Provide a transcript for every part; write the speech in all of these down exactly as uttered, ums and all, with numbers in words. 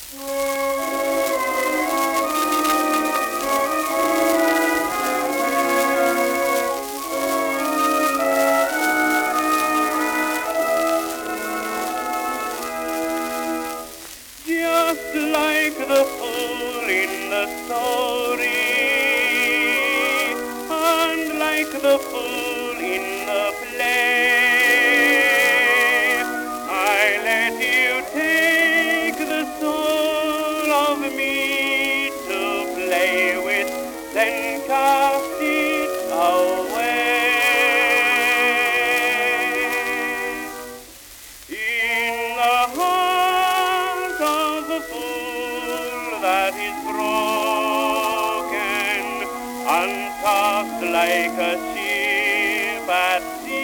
Just like the fool in the story, and like the fool in the play, I let you take the soul of me to play with, then cast it away. In the heart of a fool that is broken and tossed like a ship at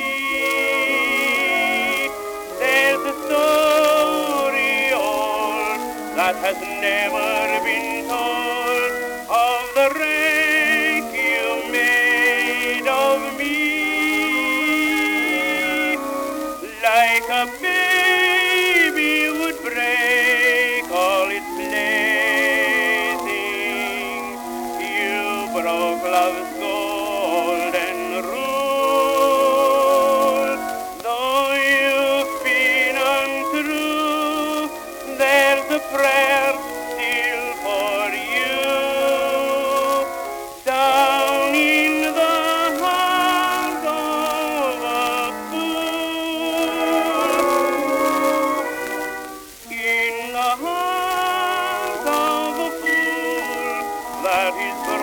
sea, there's a story old that has never been told of the wreck you made of me. Like a baby would break all its playthings, you broke love's golden rule. Though you've been untrue, there's a prayer still for you. Down in the heart of a in the heart of a fool that is